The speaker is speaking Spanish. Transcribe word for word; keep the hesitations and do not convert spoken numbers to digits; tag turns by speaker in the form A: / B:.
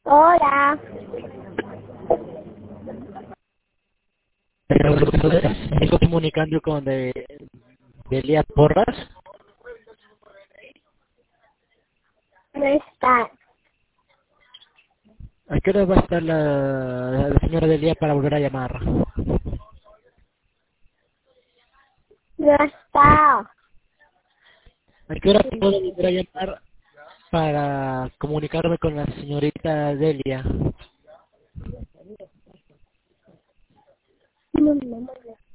A: Hola.
B: Estoy comunicando con de, Delia Porras.
A: No está.
B: ¿A qué hora va a estar la, la señora Delia para volver a llamar?
A: No está.
B: ¿A qué hora puedo volver a llamar para comunicarme con la señorita Delia?
A: No, no, no.